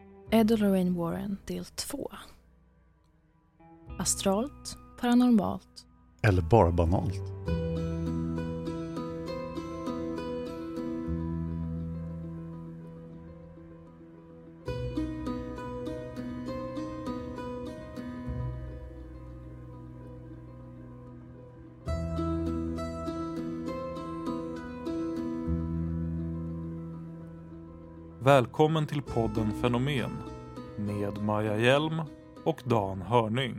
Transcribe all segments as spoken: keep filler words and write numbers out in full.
Ed och Lorraine Warren del två. Astralt, paranormalt. Eller bara banalt. Välkommen till podden Fenomen med Maja Hjelm och Dan Hörning.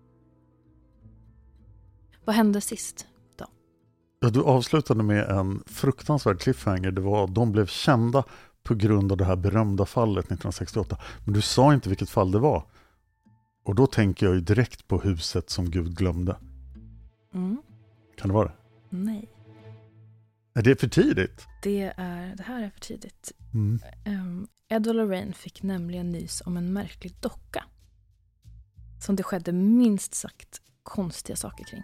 Vad hände sist då? Ja, du avslutade med en fruktansvärd cliffhanger. Det var de blev kända på grund av det här berömda fallet nittonhundrasextioåtta. Men du sa inte vilket fall det var. Och då tänker jag ju direkt på huset som Gud glömde. Mm. Kan det vara det? Nej. Är det för tidigt? Det, är, det här är för tidigt. Mm. Um, Ed och Lorraine fick nämligen nys om en märklig docka. Som det skedde minst sagt konstiga saker kring.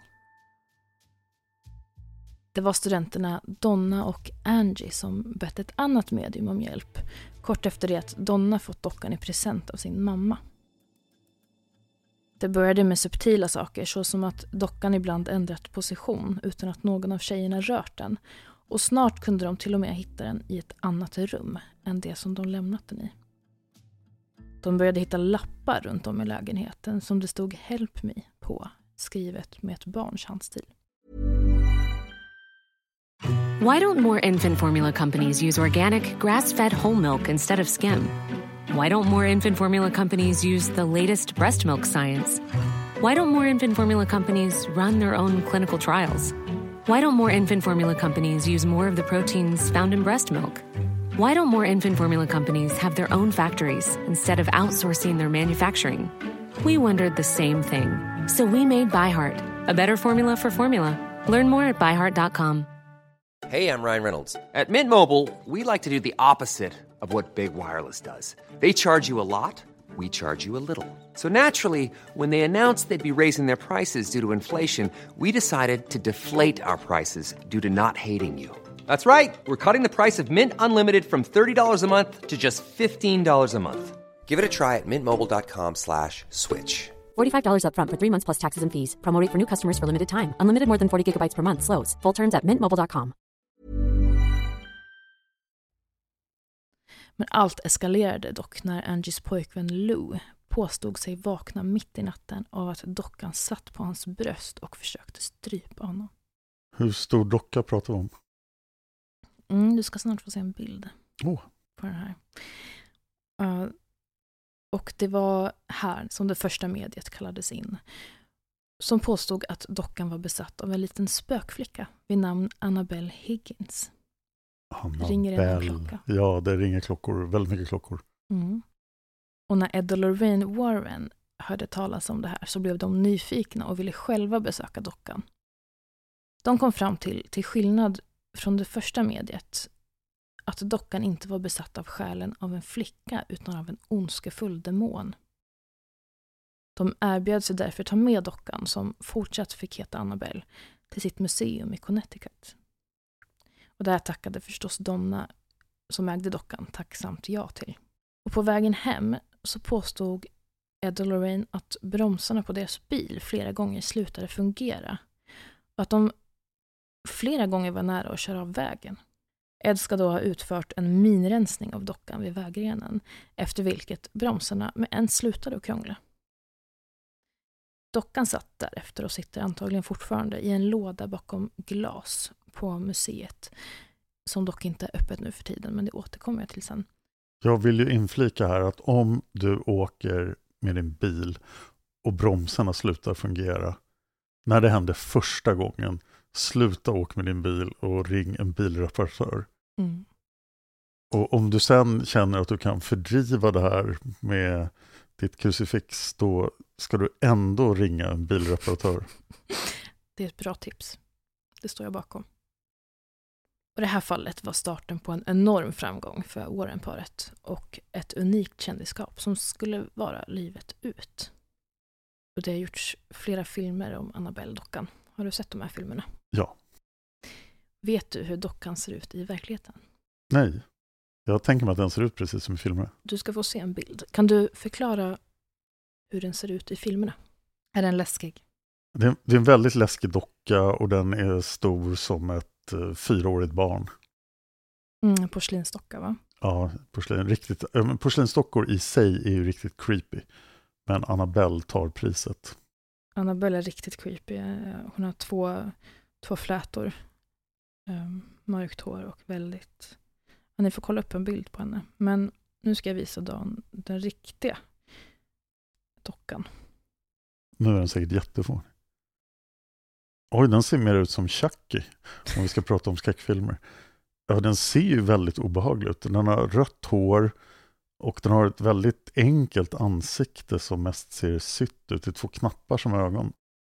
Det var studenterna Donna och Angie som bett ett annat medium om hjälp. Kort efter det att Donna fått dockan i present av sin mamma. Det började med subtila saker, så som att dockan ibland ändrat position utan att någon av tjejerna rört den. Och snart kunde de till och med hitta den i ett annat rum än det som de lämnat den i. De började hitta lappar runt om i lägenheten som det stod "Help me" på, skrivet med ett barns handstil. Why don't more infant formula companies use organic, grass-fed whole milk instead of skim? Why don't more infant formula companies use the latest breast milk science? Why don't more infant formula companies run their own clinical trials? Why don't more infant formula companies use more of the proteins found in breast milk? Why don't more infant formula companies have their own factories instead of outsourcing their manufacturing? We wondered the same thing. So we made ByHeart, a better formula for formula. Learn more at by heart dot com. Hey, I'm Ryan Reynolds. At Mint Mobile, we like to do the opposite of what Big Wireless does. They charge you a lot, we charge you a little. So naturally, when they announced they'd be raising their prices due to inflation, we decided to deflate our prices due to not hating you. That's right. We're cutting the price of Mint Unlimited from thirty dollars a month to just fifteen dollars a month. Give it a try at mintmobile.com slash switch. forty-five dollars up front for three months plus taxes and fees. Promo rate for new customers for limited time. Unlimited more than forty gigabytes per month. Slows full terms at mint mobile dot com. Men allt eskalerade dock när Angies pojkvän Lou påstod sig vakna mitt i natten av att dockan satt på hans bröst och försökte strypa honom. Hur stor docka pratar vi om? Mm, du ska snart få se en bild oh. på den här. Uh, och det var här som det första mediet kallades in. Som påstod att dockan var besatt av en liten spökflicka vid namn Annabelle Higgins. Annabelle. Ringer det en klocka? Ja, det ringer klockor. Väldigt mycket klockor. Mm. Och när Ed och Lorraine Warren hörde talas om det här så blev de nyfikna och ville själva besöka dockan. De kom fram till, till skillnad från det första mediet, att dockan inte var besatt av själen av en flicka utan av en ondskefull demon. De erbjöd sig därför ta med dockan, som fortsatt fick heta Annabelle, till sitt museum i Connecticut. Och där tackade förstås Donna, som ägde dockan, tacksamt ja till. Och på vägen hem så påstod Ed och Lorraine att bromsarna på deras bil flera gånger slutade fungera. Och att de flera gånger var nära att köra av vägen. Ed ska då ha utfört en minrensning av dockan vid vägrenen, efter vilket bromsarna med en slutade att krångla. Dockan satt därefter och sitter antagligen fortfarande i en låda bakom glas på museet, som dock inte är öppet nu för tiden, men det återkommer jag till sen. Jag vill ju inflika här att om du åker med din bil och bromsarna slutar fungera, när det händer första gången, sluta åka med din bil och ring en bilreparatör. Mm. Och om du sen känner att du kan fördriva det här med ditt krucifix, då ska du ändå ringa en bilreparatör. Det är ett bra tips. Det står jag bakom. Och det här fallet var starten på en enorm framgång för Warren-paret och ett unikt kändisskap som skulle vara livet ut. Och det har gjorts flera filmer om Annabelle-dockan. Har du sett de här filmerna? Ja. Vet du hur dockan ser ut i verkligheten? Nej. Jag tänker mig att den ser ut precis som i filmerna. Du ska få se en bild. Kan du förklara hur den ser ut i filmerna? Är den läskig? Det är, det är en väldigt läskig docka och den är stor som ett uh, fyraårigt barn. Mm, porslinsdocka, va? Ja, porslin, riktigt, äh, porslinsdockor i sig är ju riktigt creepy. Men Annabelle tar priset. Annabelle är riktigt creepy. Hon har två, två flätor. Um, mörkt hår och väldigt... Ja, ni får kolla upp en bild på henne. Men nu ska jag visa Dan den riktiga dockan. Nu är den säkert jättefånig. Oj, den ser mer ut som Chucky. Om vi ska prata om skräckfilmer. Ja, den ser ju väldigt obehaglig ut. Den har rött hår och den har ett väldigt enkelt ansikte som mest ser sytt ut. Det är två knappar som ögon.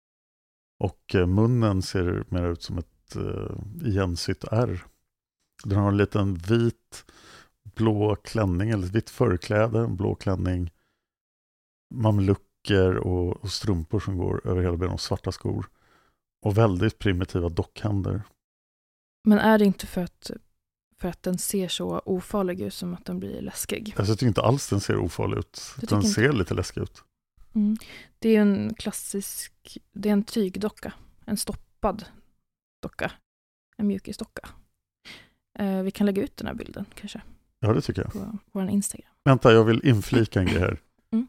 Och eh, munnen ser mer ut som ett eh, igensytt ärr. Den har en liten vit blå klänning, eller ett vitt förkläde, en blå klänning, mamlucker och, och strumpor som går över hela benen och svarta skor. Och väldigt primitiva dockhänder. Men är det inte för att, för att den ser så ofarlig ut som att den blir läskig? Alltså, jag tycker inte alls den ser ofarlig ut. Den ser inte. Lite läskig ut. Mm. Det är en klassisk, det är en tygdocka. En stoppad docka. En mjukisdocka. Eh, vi kan lägga ut den här bilden kanske. Ja, det tycker jag. På vår Instagram. Vänta, jag vill inflika en grej här. Mm.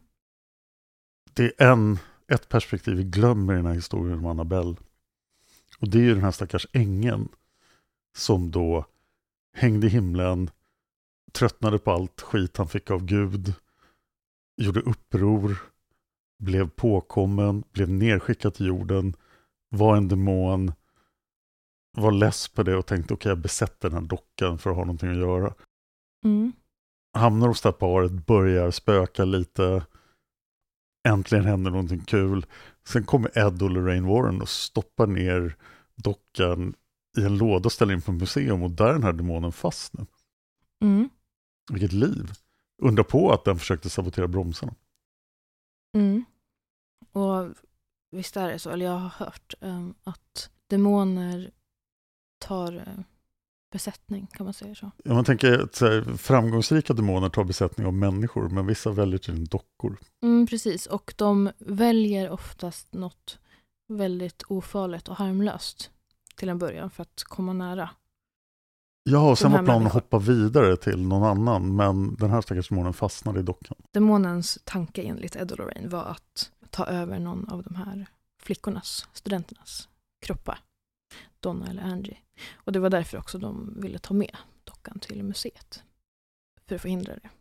Det är en, ett perspektiv vi glömmer i den här historien om Annabelle. Och det är ju den här stackars ängeln som då hängde i himlen, tröttnade på allt skit han fick av Gud, gjorde uppror, blev påkommen, blev nedskickad till jorden, var en demon, var less på det och tänkte okej, okay, jag besätter den här dockan för att ha någonting att göra. Mm. Hamnar hos det här paret, börjar spöka lite, äntligen händer någonting kul. Sen kommer Ed och Lorraine Warren och stoppar ner dockan i en låda och ställer in på museum och där är den här demonen fast nu. Mm. Vilket liv. Undra på att den försökte sabotera bromsarna. Mm. Och visst är det så, eller jag har hört um, att demoner tar uh, besättning, kan man säga så. Ja, man tänker att så här, framgångsrika demoner tar besättning av människor, men vissa väljer till dockor. Mm, precis, och de väljer oftast något väldigt ofarligt och harmlöst till en början för att komma nära. Ja, och sen var planen att människor. hoppa vidare till någon annan, men den här stackars demonen fastnade i dockan. Demonens tanke enligt Ed och Lorraine var att ta över någon av de här flickornas, studenternas kroppar. Donna eller Angie. Och det var därför också de ville ta med dockan till museet. För att förhindra det.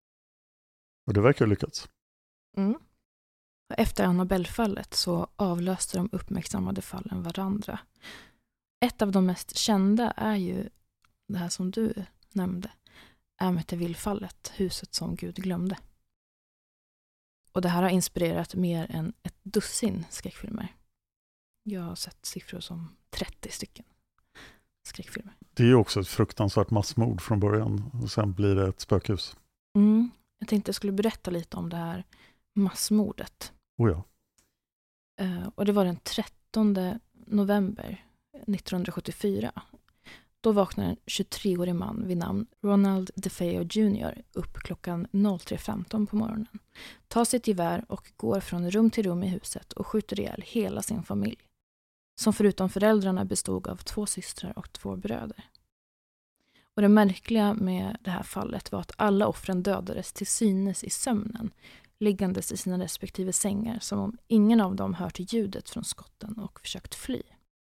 Och det verkar ha lyckats. Mm. Efter Annabelle-fallet så avlöste de uppmärksammade fallen varandra. Ett av de mest kända är ju det här som du nämnde. Amityville-fallet, huset som Gud glömde. Och det här har inspirerat mer än ett dussin skräckfilmer. Jag har sett siffror som trettio stycken skräckfilmer. Det är ju också ett fruktansvärt massmord från början och sen blir det ett spökhus. Mm. Jag tänkte jag skulle berätta lite om det här massmordet. Oh ja. Uh, och det var den trettonde november nittonhundrasjuttiofyra. Då vaknar en tjugotreårig man vid namn Ronald DeFeo junior upp klockan tre femton på morgonen. Tar sitt gevär och går från rum till rum i huset och skjuter ihjäl hela sin familj. Som förutom föräldrarna bestod av två systrar och två bröder. Och det märkliga med det här fallet var att alla offren dödades till synes i sömnen, liggandes i sina respektive sängar som om ingen av dem hört ljudet från skotten och försökt fly.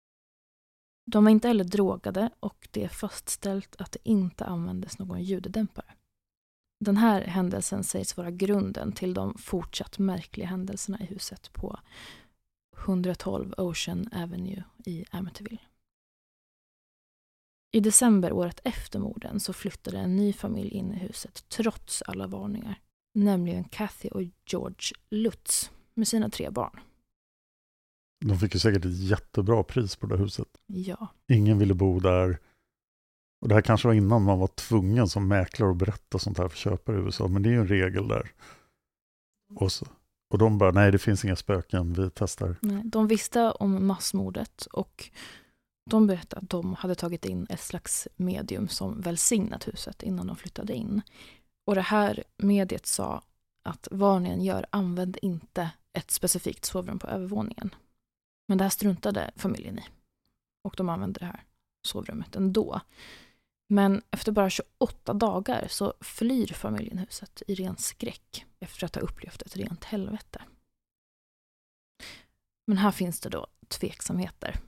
De var inte heller drogade och det är fastställt att det inte användes någon ljuddämpare. Den här händelsen sägs vara grunden till de fortsatt märkliga händelserna i huset på etthundratolv Ocean Avenue i Amityville. I december året efter morden så flyttade en ny familj in i huset trots alla varningar. Nämligen Kathy och George Lutz med sina tre barn. De fick ju säkert ett jättebra pris på det huset. Ja. Ingen ville bo där. Och det här kanske var innan man var tvungen som mäklare att berätta sånt här för köpare i U S A. Men det är ju en regel där. Och, så, och de bara, nej det finns inga spöken, vi testar. Nej, de visste om massmordet och De berättade att de hade tagit in ett slags medium som välsignat huset innan de flyttade in. Och det här mediet sa att vad ni än gör, använd inte ett specifikt sovrum på övervåningen. Men det här struntade familjen i. Och de använde det här sovrummet ändå. Men efter bara tjugoåtta dagar så flyr familjen huset i ren skräck efter att ha upplevt ett rent helvete. Men här finns det då tveksamheter.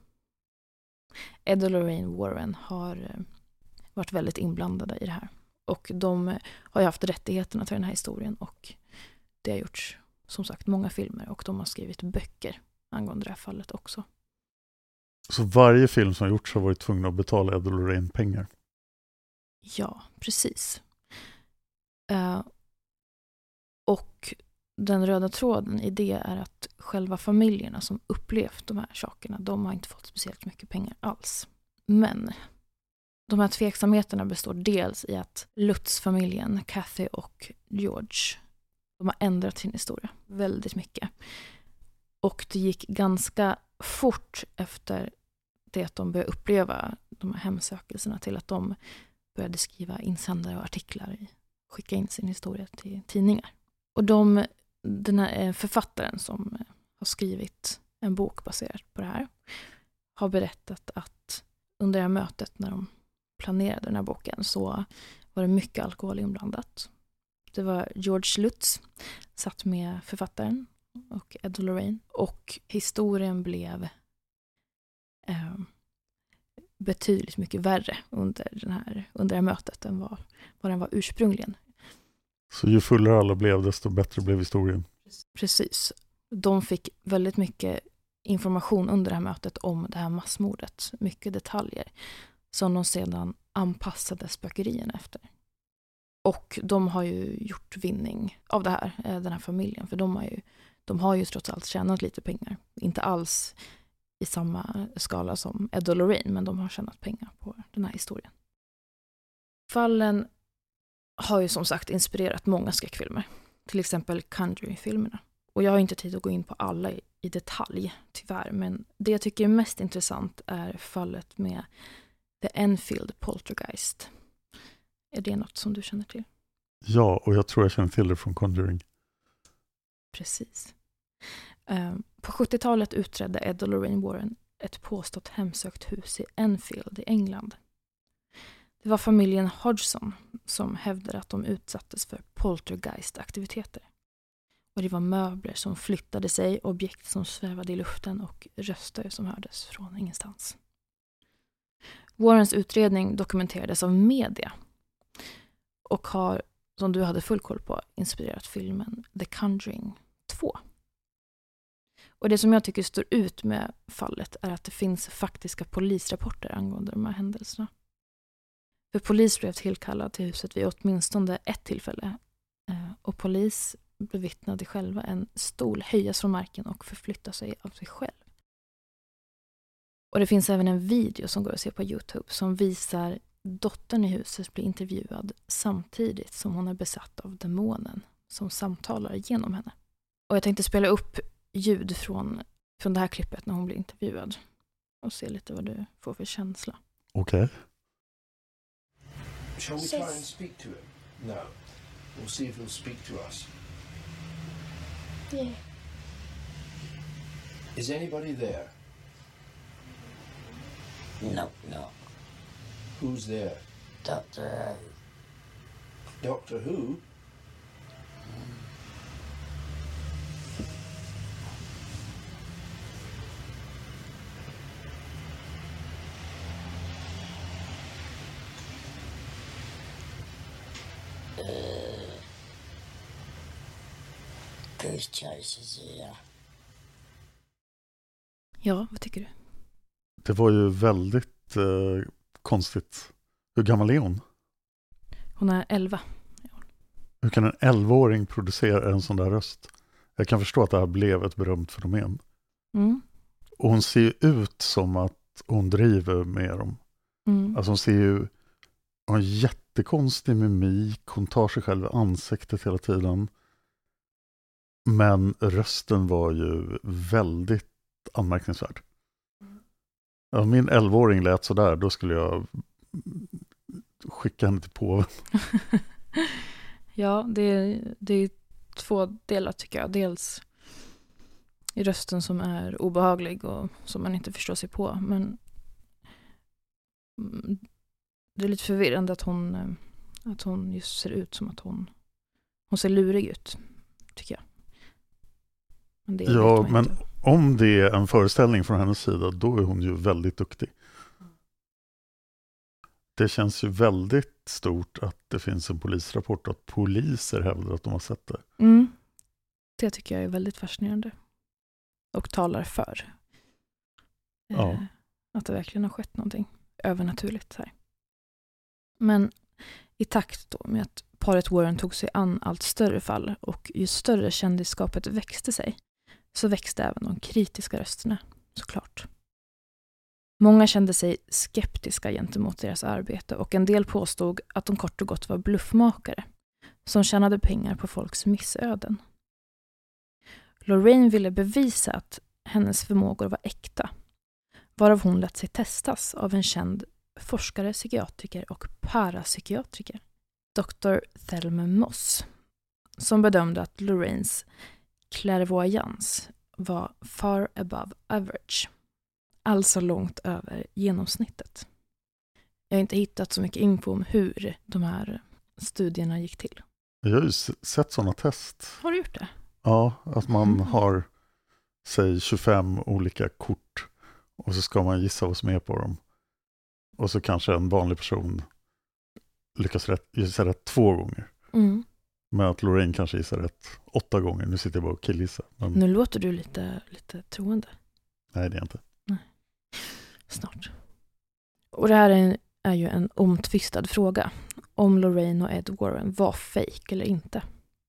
Ed och Lorraine Warren har varit väldigt inblandade i det här. Och de har ju haft rättigheterna till den här historien. Och det har gjorts, som sagt, många filmer. Och de har skrivit böcker angående det här fallet också. Så varje film som har gjorts har varit tvungen att betala Ed och Lorraine pengar? Ja, precis. Uh, och den röda tråden i det är att själva familjerna som upplevt de här sakerna, de har inte fått speciellt mycket pengar alls. Men de här tveksamheterna består dels i att Lutz-familjen, Kathy och George, de har ändrat sin historia väldigt mycket. Och det gick ganska fort efter det att de började uppleva de här hemsökelserna till att de började skriva insändare och artiklar i, skicka in sin historia till tidningar. Och de, den här författaren som har skrivit en bok baserat på det här har berättat att under det här mötet när de planerade den här boken så var det mycket alkohol inblandat. Det var George Lutz satt med författaren och Ed och Lorraine. Och historien blev eh, betydligt mycket värre under, den här, under det här mötet än vad, vad den var ursprungligen. Så ju fullare alla blev, desto bättre blev historien? Precis. De fick väldigt mycket information under det här mötet om det här massmordet. Mycket detaljer som de sedan anpassade spökerierna efter. Och de har ju gjort vinning av det här, den här familjen. För de har ju, de har ju trots allt tjänat lite pengar. Inte alls i samma skala som Ed och Lorraine, men de har tjänat pengar på den här historien. Fallen har ju som sagt inspirerat många skräckfilmer. Till exempel Conjuring-filmerna. Och jag har inte tid att gå in på alla i, i detalj, tyvärr. Men det jag tycker är mest intressant är fallet med The Enfield Poltergeist. Är det något som du känner till? Ja, och jag tror jag känner till det från Conjuring. Precis. Um, på sjuttiotalet utredde Ed och Lorraine Warren ett påstått hemsökt hus i Enfield i England. Det var familjen Hodgson som hävdade att de utsattes för poltergeist-aktiviteter. Och det var möbler som flyttade sig, objekt som svävade i luften och röster som hördes från ingenstans. Warrens utredning dokumenterades av media och har, som du hade full koll på, inspirerat filmen The Conjuring två. Och det som jag tycker står ut med fallet är att det finns faktiska polisrapporter angående de här händelserna. För polis blev tillkallad till huset vid åtminstone ett tillfälle. Och polis bevittnade själva en stol höjas från marken och förflytta sig av sig själv. Och det finns även en video som går att se på YouTube som visar dottern i huset bli intervjuad samtidigt som hon är besatt av demonen som samtalar genom henne. Och jag tänkte spela upp ljud från, från det här klippet när hon blir intervjuad och se lite vad du får för känsla. Okej. Okay. Shall we try and speak to him? No. We'll see if he'll speak to us. Yeah. Is anybody there? No, no. Who's there? Doctor Who. Doctor Who? Uh, Goose Chaser's here. Ja, vad tycker du? Det var ju väldigt eh, konstigt. Hur gammal är hon? Hon är elva. Hur kan en elvaåring producera en sån där röst? Jag kan förstå att det här blev ett berömt fenomen. Mm. Och hon ser ju ut som att hon driver med dem. Mm. Alltså hon ser ju hon har en jättekonstig mimik. Hon tar sig själv i ansiktet hela tiden. Men rösten var ju väldigt anmärkningsvärd. Ja, min elvaåring lät så där, då skulle jag skicka henne till påven. Ja, det är, det är två delar tycker jag. Dels i rösten som är obehaglig och som man inte förstår sig på. Men det är lite förvirrande att hon, att hon just ser ut som att hon, hon ser lurig ut, tycker jag. Men det ja, men inte. Om det är en föreställning från hennes sida, då är hon ju väldigt duktig. Det känns ju väldigt stort att det finns en polisrapport att poliser hävdar att de har sett det. Mm. Det tycker jag är väldigt fascinerande. Och talar för. Ja. Eh, att det verkligen har skett någonting övernaturligt här. Men i takt då med att paret Warren tog sig an allt större fall och ju större kändisskapet växte sig, så växte även de kritiska rösterna, såklart. Många kände sig skeptiska gentemot deras arbete och en del påstod att de kort och gott var bluffmakare som tjänade pengar på folks missöden. Lorraine ville bevisa att hennes förmågor var äkta, varav hon lät sig testas av en känd forskare, psykiatriker och parapsykiatriker, doktor Thelma Moss, som bedömde att Lorraines clairvoyance var far above average, alltså långt över genomsnittet. Jag har inte hittat så mycket info om hur de här studierna gick till. Jag har ju sett sådana test. Har du gjort det? Ja, att man Mm. har, säg tjugofem olika kort och så ska man gissa vad som är på dem. Och så kanske en vanlig person lyckas rätt, gissa rätt två gånger. Mm. Men att Lorraine kanske gissar rätt åtta gånger. Nu sitter jag bara och killgissar. Men Nu låter du lite, lite troende. nej, det är inte. Snart. Och det här är, en, är ju en omtvistad fråga. Om Lorraine och Ed Warren var fake eller inte.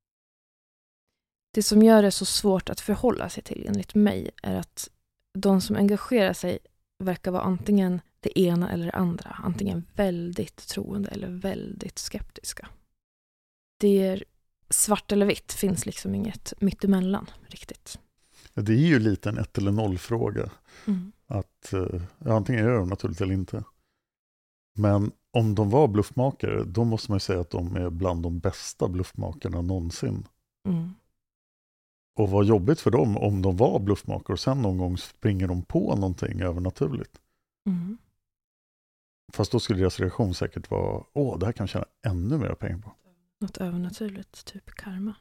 Det som gör det så svårt att förhålla sig till, enligt mig, är att de som engagerar sig verkar vara antingen det ena eller det andra. Antingen väldigt troende eller väldigt skeptiska. Det är svart eller vitt, finns liksom inget mittemellan riktigt. Det är ju lite en ett eller noll fråga. Mm. Att ja, antingen är de naturligt eller inte. Men om de var bluffmakare, då måste man ju säga att de är bland de bästa bluffmakarna någonsin. Mm. Och vad jobbigt för dem om de var bluffmakare och sen någon gång springer de på någonting övernaturligt. Mm. Fast då skulle deras reaktion säkert vara, åh, det här kan jag tjäna ännu mer pengar på. Något övernaturligt, typ karma.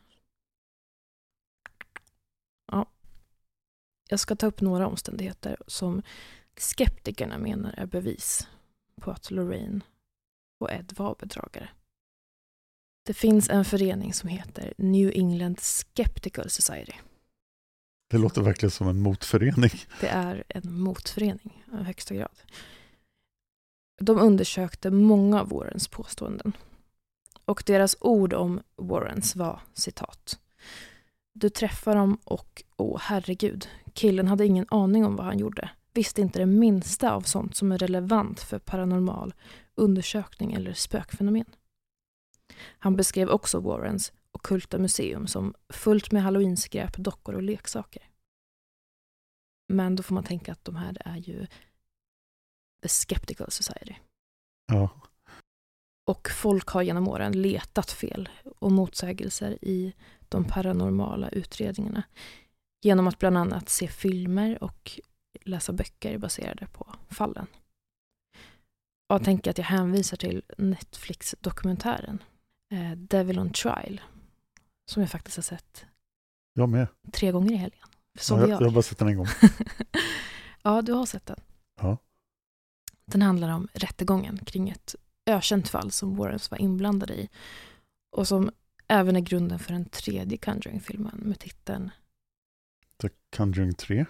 Ja. Jag ska ta upp några omständigheter som skeptikerna menar är bevis på att Lorraine och Ed var bedragare. Det finns en förening som heter New England Skeptical Society. Det låter verkligen som en motförening. Det är en motförening i högsta grad. De undersökte många av Warrens påståenden. Och deras ord om Warrens var, citat: du träffar dem och, åh herregud, killen hade ingen aning om vad han gjorde. Visste inte det minsta av sånt som är relevant för paranormal undersökning eller spökfenomen. Han beskrev också Warrens ockulta museum som fullt med halloweenskräp, dockor och leksaker. Men då får man tänka att de här är ju The Skeptical Society. Ja. Och folk har genom åren letat fel och motsägelser i de paranormala utredningarna genom att bland annat se filmer och läsa böcker baserade på fallen. Och jag tänker att jag hänvisar till Netflix-dokumentären eh, Devil on Trial, som jag faktiskt har sett Jag med. tre gånger i helgen. Så Ja, jag, jag. jag har bara sett den en gång. Ja, du har sett den. Ja. Den handlar om rättegången kring ett ökänt fall som Warrens var inblandade i och som även är grunden för den tredje Conjuring-filmen med titeln The Conjuring tre.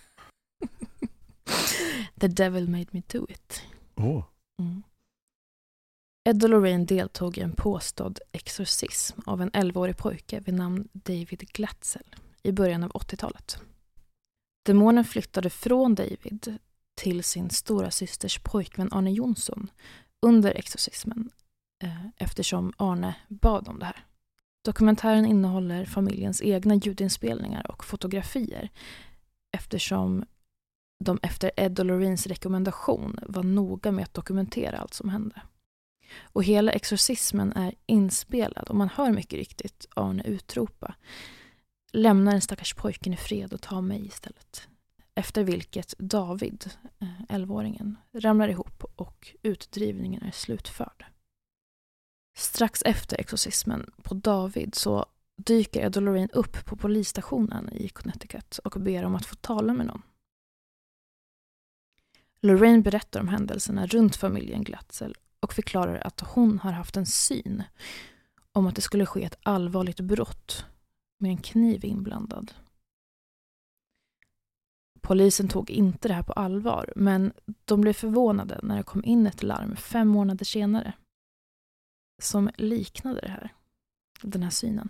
The Devil Made Me Do It. Åh. Mm. Ed och Lorraine deltog i en påstådd exorcism av en elvaårig pojke vid namn David Glatzel i början av åttiotalet. Demonen flyttade från David till sin stora systers pojkvän Arne Jonsson under exorcismen eh, eftersom Arne bad om det här. Dokumentären innehåller familjens egna ljudinspelningar och fotografier eftersom de efter Ed och Lorraines rekommendation var noga med att dokumentera allt som hände. Och hela exorcismen är inspelad och man hör mycket riktigt Arne utropa: lämna den stackars pojken i fred och ta mig istället. Efter vilket David, elvaåringen, ramlar ihop och utdrivningen är slutförd. Strax efter exorcismen på David så dyker Ed och Lorraine upp på polisstationen i Connecticut och ber om att få tala med någon. Lorraine berättar om händelserna runt familjen Glatzel och förklarar att hon har haft en syn om att det skulle ske ett allvarligt brott med en kniv inblandad. Polisen tog inte det här på allvar, men de blev förvånade när det kom in ett larm fem månader senare som liknade det här, den här synen.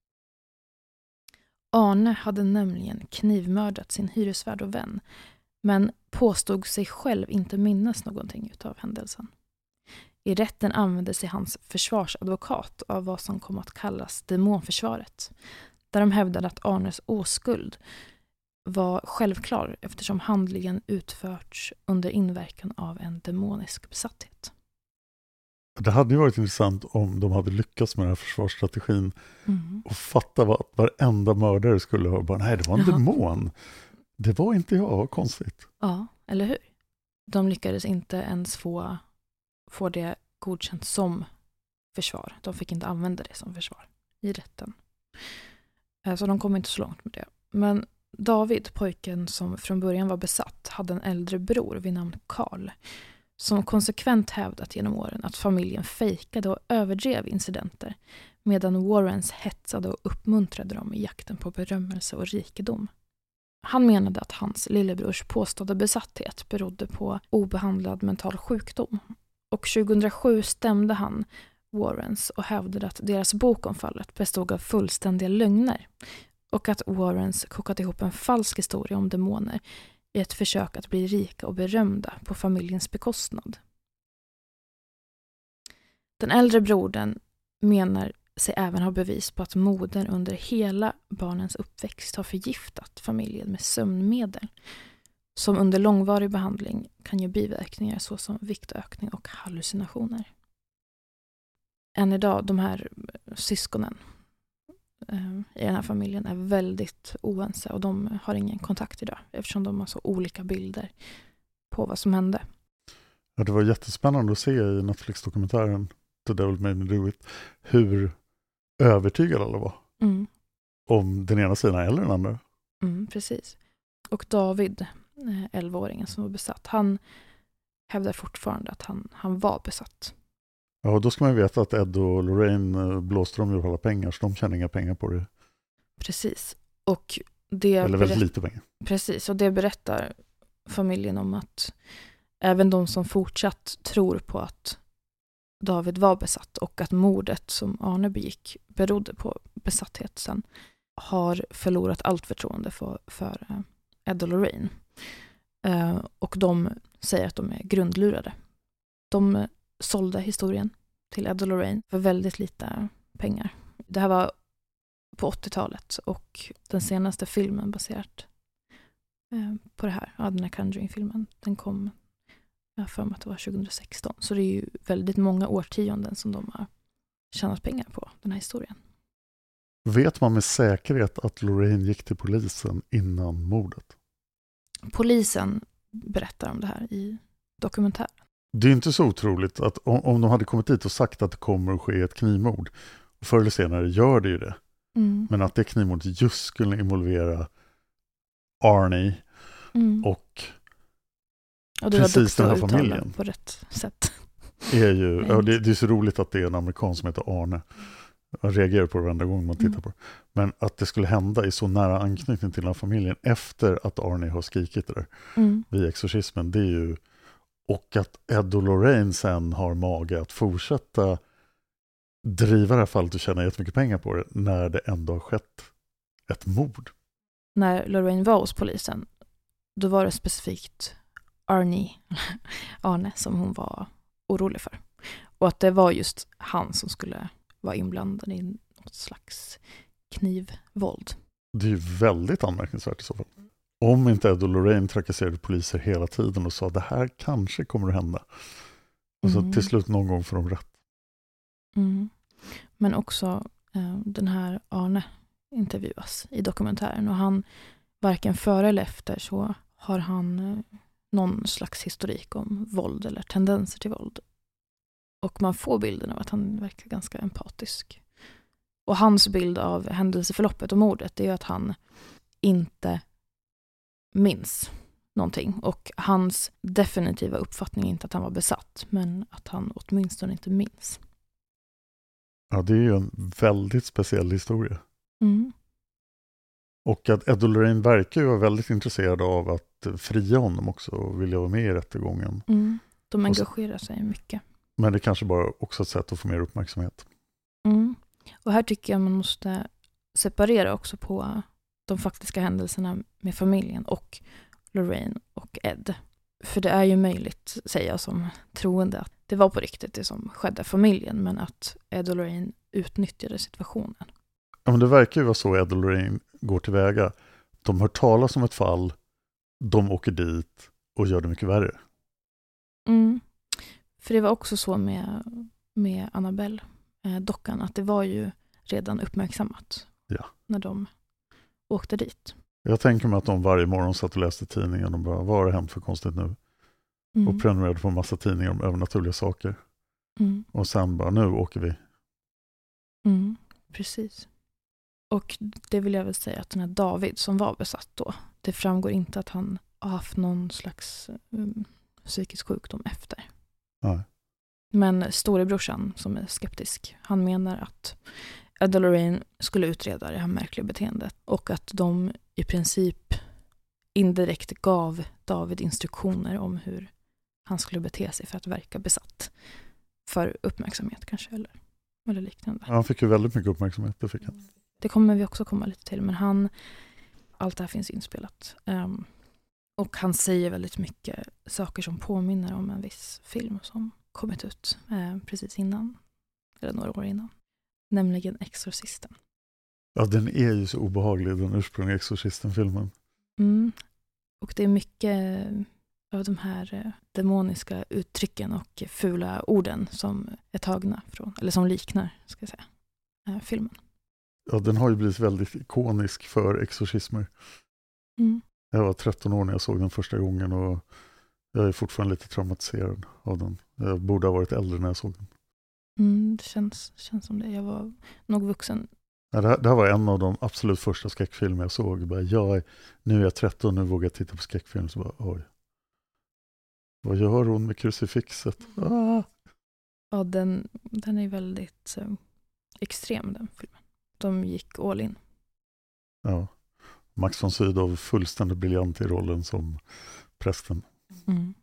Arne hade nämligen knivmördat sin hyresvärd och vän, men påstod sig själv inte minnas någonting utav händelsen. I rätten använde sig hans försvarsadvokat av vad som kom att kallas demonförsvaret, där de hävdade att Arnes oskuld var självklar eftersom handlingen utförts under inverkan av en demonisk besatthet. Det hade ju varit intressant om de hade lyckats med den här försvarsstrategin Mm. och fatta vad varenda mördare skulle ha bara, nej det var en Ja. demon. Det var inte jag, vad konstigt. Ja, eller hur? De lyckades inte ens få, få det godkänt som försvar. De fick inte använda det som försvar i rätten. Så de kom inte så långt med det. Men David, pojken som från början var besatt, hade en äldre bror vid namn Carl som konsekvent hävdat genom åren att familjen fejkade och överdrev incidenter medan Warrens hetsade och uppmuntrade dem i jakten på berömmelse och rikedom. Han menade att hans lillebrors påstådda besatthet berodde på obehandlad mental sjukdom. Och tjugohundrasju stämde han Warrens och hävdade att deras bok om fallet bestod av fullständiga lögner och att Warrens kokat ihop en falsk historia om demoner i ett försök att bli rika och berömda på familjens bekostnad. Den äldre brodern menar sig även ha bevis på att modern under hela barnens uppväxt har förgiftat familjen med sömnmedel som under långvarig behandling kan ge biverkningar såsom viktökning och hallucinationer. Än idag, de här syskonen eh, i den här familjen är väldigt oense och de har ingen kontakt idag eftersom de har så olika bilder på vad som hände. Ja, det var jättespännande att se i Netflix-dokumentären The Devil Made Me Do It hur övertygade alla var Mm. om den ena sidan eller den andra. Mm, precis. Och David, elvaåringen som var besatt, han hävdar fortfarande att han, han var besatt. Ja, och då ska man ju veta att Ed och Lorraine blåste dem ju alla pengar så de tjänar inga pengar på det. Precis. Och det Eller väldigt berätt- lite pengar. Precis, och det berättar familjen om att även de som fortsatt tror på att David var besatt och att mordet som Arne begick berodde på besatthet sen har förlorat allt förtroende för, för Ed och Lorraine. Uh, och de säger att de är grundlurade. De sålde historien till Ed och Lorraine för väldigt lite pengar. Det här var på åttiotalet och den senaste filmen baserat uh, på det här, ja, den här Conjuring-filmen, den kom jag för mig att det var tjugohundrasexton. Så det är ju väldigt många årtionden som de har tjänat pengar på den här historien. Vet man med säkerhet att Lorraine gick till polisen innan mordet? Polisen berättar om det här i dokumentären. Det är inte så otroligt att om, om de hade kommit dit och sagt att det kommer att ske ett knivmord, och förr eller senare gör det ju det. Mm. Men att det knivmordet just skulle involvera Arnie Mm. och Och du var precis duktig den här att uttala familjen. på rätt sätt. är ju, ja, det, det är så roligt att det är en amerikan som heter Arne. Jag reagerar på det varenda gång man tittar Mm. på det. Men att det skulle hända i så nära anknytning till den här familjen efter att Arnie har skrikit det där Mm. vid exorcismen, det är ju, och att Ed och Lorraine sen har mage att fortsätta driva det här fallet och tjäna jättemycket pengar på det när det ändå har skett ett mord. När Lorraine var hos polisen, då var det specifikt Arnie, Arne som hon var orolig för. Och att det var just han som skulle vara inblandad i något slags knivvåld. Det är ju väldigt anmärkningsvärt i så fall. Om inte Ed och Lorraine trakasserade poliser hela tiden och sa det här kanske kommer att hända. Och så Mm. till slut någon gång får de rätt. Mm. Men också eh, den här Arne intervjuas i dokumentären och han varken före eller efter så har han eh, någon slags historik om våld eller tendenser till våld. Och man får bilden av att han verkar ganska empatisk. Och hans bild av händelseförloppet och mordet är ju att han inte minns någonting. Och hans definitiva uppfattning är inte att han var besatt, men att han åtminstone inte minns. Ja, det är ju en väldigt speciell historia. Mm. Och att Ed och Lorraine verkar ju vara väldigt intresserade av att fria honom också och vilja vara med i rättegången. Mm. De Och så- engagerar sig mycket. Men det kanske bara också ett sätt att få mer uppmärksamhet. Mm. Och här tycker jag man måste separera också på de faktiska händelserna med familjen och Lorraine och Ed. För det är ju möjligt, säger jag som troende, att det var på riktigt det som skedde familjen, men att Ed och Lorraine utnyttjade situationen. Ja, men det verkar ju vara så Ed och Lorraine går tillväga. De hör talas om ett fall, de åker dit och gör det mycket värre. Mm. För det var också så med, med Annabelle, eh, dockan, att det var ju redan uppmärksammat Ja. när de åkte dit. Jag tänker mig att de varje morgon satt och läste tidningen och bara, vad har det hänt för konstigt nu? Mm. Och prenumererade på en massa tidningar om övernaturliga saker. Mm. Och sen bara, nu åker vi. Mm. Precis. Och det vill jag väl säga att den här David som var besatt då, det framgår inte att han har haft någon slags um, psykisk sjukdom efter. Nej. Men storebrorsan som är skeptisk, han menar att Ed och Lorraine skulle utreda det här märkliga beteendet och att de i princip indirekt gav David instruktioner om hur han skulle bete sig för att verka besatt. För uppmärksamhet kanske, eller, eller liknande. Han fick ju väldigt mycket uppmärksamhet, det fick han. Det kommer vi också komma lite till, men han, allt det här finns inspelat. Um, och han säger väldigt mycket saker som påminner om en viss film som kommit ut eh, precis innan, eller några år innan. Nämligen Exorcisten. Ja, den är ju så obehaglig, den ursprungliga Exorcisten-filmen. Mm. Och det är mycket av de här eh, demoniska uttrycken och fula orden som är tagna från, eller som liknar, ska jag säga, eh, filmen. Ja, den har ju blivit väldigt ikonisk för exorcismer. Mm. Jag var tretton år när jag såg den första gången och jag är fortfarande lite traumatiserad av den. Jag borde ha varit äldre när jag såg den. Mm, det känns, känns som det. Jag var nog vuxen. Ja, det, här, det här var en av de absolut första skräckfilmer jag såg. Jag bara, jag, nu är jag tretton, nu vågar jag titta på skräckfilm. Så bara, oj. Vad gör hon med krucifixet? Ah. Ja, den, den är väldigt eh, extrem, den filmen. De gick all in. Ja. Max von Sydow fullständigt briljant i rollen som prästen. Mm.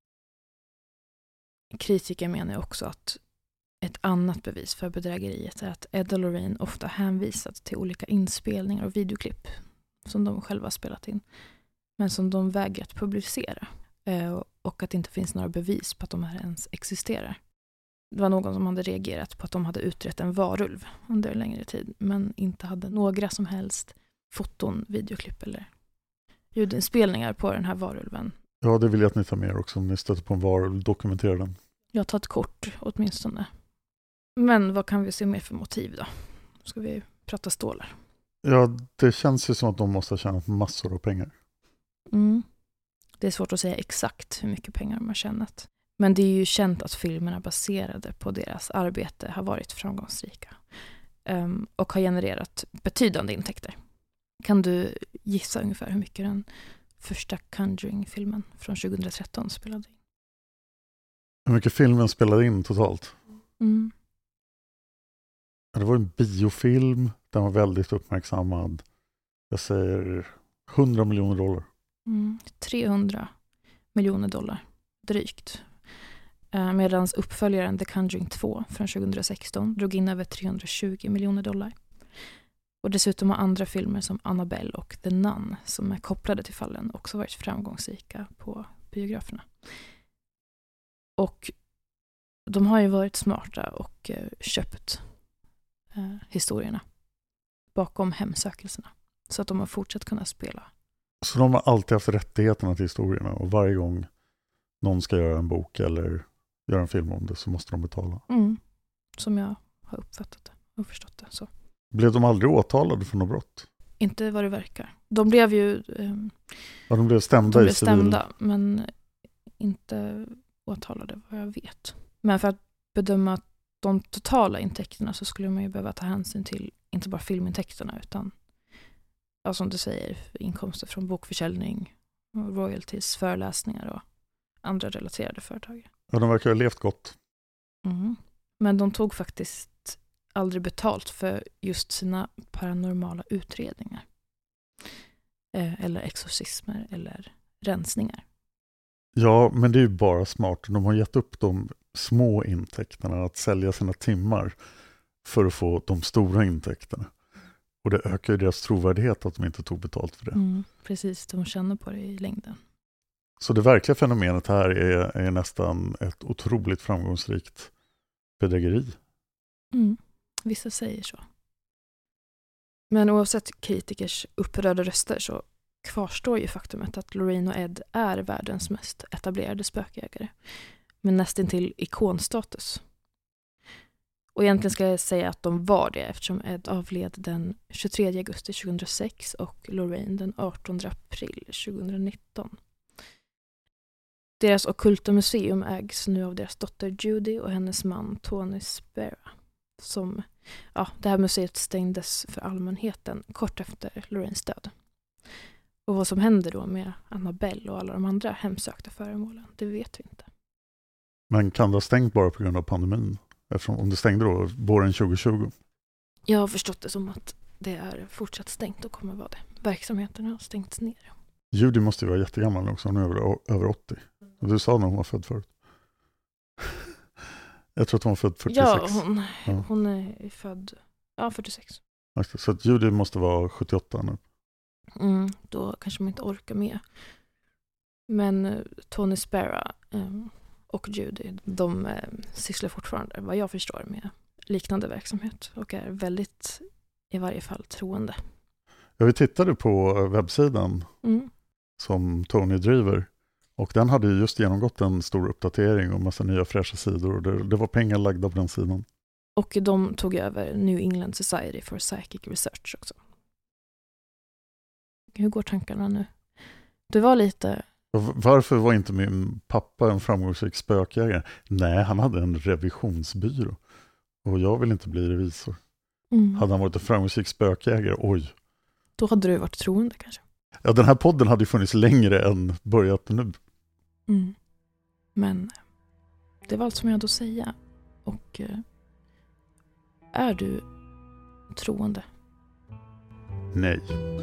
Kritiker menar också att ett annat bevis för bedrägeriet är att Ed och Lorraine ofta hänvisat till olika inspelningar och videoklipp som de själva spelat in, men som de vägrat publicera, eh, och att det inte finns några bevis på att de här ens existerar. Det var någon som hade reagerat på att de hade utrett en varulv under en längre tid, men inte hade några som helst foton, videoklipp eller ljudinspelningar på den här varulven. Ja, det vill jag att ni tar med också. Om ni stöter på en varulv, dokumentera den. Jag tar ett kort åtminstone. Men vad kan vi se mer för motiv då? Ska vi prata stålar? Ja, det känns ju som att de måste ha tjänat massor av pengar. Mm. Det är svårt att säga exakt hur mycket pengar de har tjänat. Men det är ju känt att filmerna baserade på deras arbete har varit framgångsrika. Um, och har genererat betydande intäkter. Kan du gissa ungefär hur mycket den första Conjuring-filmen från tjugohundratretton spelade in? Hur mycket filmen spelade in totalt? Mm. Ja, det var en biofilm. Den var väldigt uppmärksammad. Jag säger hundra miljoner dollar. Mm. trehundra miljoner dollar. Drygt. Uh, Medan uppföljaren The Conjuring två från tjugohundrasexton drog in över trehundratjugo miljoner dollar. Och dessutom har andra filmer som Annabelle och The Nun som är kopplade till fallen också varit framgångsrika på biograferna. Och de har ju varit smarta och eh, köpt eh, historierna bakom hemsökelserna. Så att de har fortsatt kunna spela Så de har alltid haft rättigheterna till historierna och varje gång någon ska göra en bok eller göra en film om det så måste de betala. Mm. Som jag har uppfattat det och förstått det. Så. Blev de aldrig åtalade för något brott? Inte vad det verkar. De blev ju eh, Ja, de blev stämda de i blev civil... stämda, men inte åtalade vad jag vet. Men för att bedöma de totala intäkterna så skulle man ju behöva ta hänsyn till inte bara filmintäkterna utan, ja, som du säger, inkomster från bokförsäljning, royalties, föreläsningar och andra relaterade företag. Ja, de verkar ha levt gott. Mm. Men de tog faktiskt aldrig betalt för just sina paranormala utredningar. Eh, eller exorcismer eller rensningar. Ja, men det är ju bara smart. De har gett upp de små intäkterna att sälja sina timmar för att få de stora intäkterna. Och det ökar ju deras trovärdighet att de inte tog betalt för det. Mm, precis, de känner på det i längden. Så det verkliga fenomenet här är, är nästan ett otroligt framgångsrikt bedrägeri. Mm, vissa säger så. Men oavsett kritikers upprörda röster så kvarstår ju faktumet att Lorraine och Ed är världens mest etablerade spökjägare. Men nästan till ikonstatus. Och egentligen ska jag säga att de var det eftersom Ed avled den tjugotredje augusti tjugohundrasex och Lorraine den artonde april tjugohundranitton. Deras ockulta museum ägs nu av deras dotter Judy och hennes man Tony Spera. Som, ja, det här museet stängdes för allmänheten kort efter Lorraines död. Och vad som händer då med Annabelle och alla de andra hemsökta föremålen, det vet vi inte. Men kan det ha stängt bara på grund av pandemin? Eftersom om det stängde då våren tjugohundratjugo. Jag har förstått det som att det är fortsatt stängt och kommer vara det. Verksamheten har stängts ner. Judy måste ju vara jättegammal också, hon är över, över åttio. Och du sa när hon var född förut. Jag tror att hon var född fyrtiosex. Ja, hon, ja. hon är född ja, fyrtiosex. Så att Judy måste vara sjuttioåtta nu. Mm, då kanske man inte orkar med. Men uh, Tony Spera um, och Judy, de uh, sysslar fortfarande, vad jag förstår, med liknande verksamhet och är väldigt, i varje fall, troende. Ja, vi tittade på webbsidan Mm. som Tony driver och den hade ju just genomgått en stor uppdatering och massa nya fräscha sidor och det, det var pengar lagda på den sidan. Och de tog över New England Society for Psychic Research också. Hur går tankarna nu? Det var lite... Varför var inte min pappa en framgångsrik spökjägare? Nej, han hade en revisionsbyrå. Och jag vill inte bli revisor. Mm. Hade han varit en framgångsrik spökjägare? Oj. Då hade du varit troende kanske. Ja, den här podden hade ju funnits längre än börjat nu. Mm. Men det var allt som jag hade att säga. Och eh, är du troende? Nej.